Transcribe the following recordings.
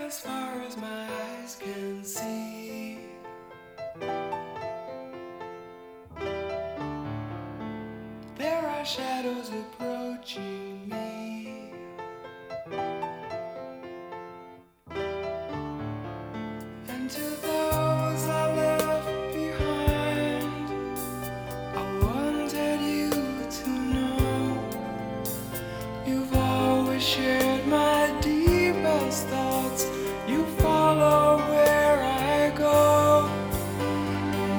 As far as my eyes can see, there are shadows approaching me, and to those I left behind, I wanted you to know you've always shared my deepest thoughts. You follow where I go, and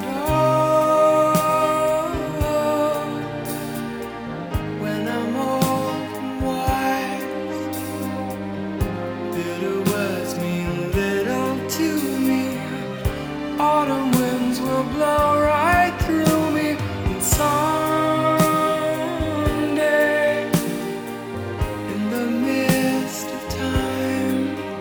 oh, when I'm old and wise, bitter words mean little to me. Autumn winds will blow right through me, and someday, in the midst of time,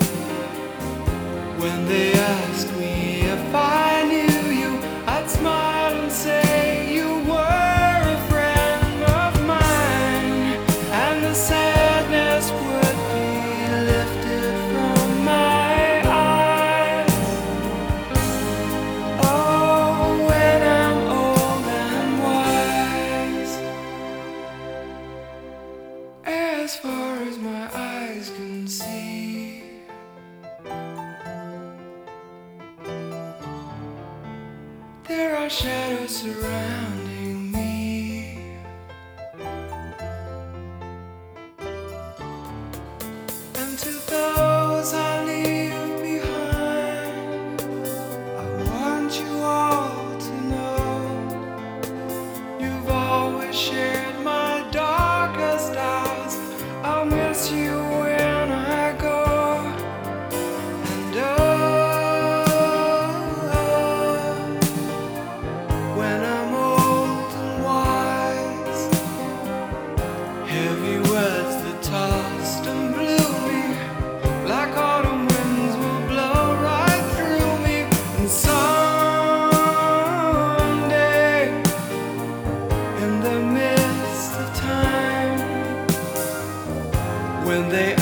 when they ask me if I knew you, I'd smile and say you were a friend of mine, and the sadness would be lifted from my eyes. Oh, when I'm old and wise, as far as my eyes can see, there are shadows surrounding me, and to those I leave behind, I want you all to know you've always shared my darkest hours. I'll miss you when I go, and when I'm old and wise, heavy words that tossed and blew me, like autumn winds will blow right through me, and someday, in the midst of time, when they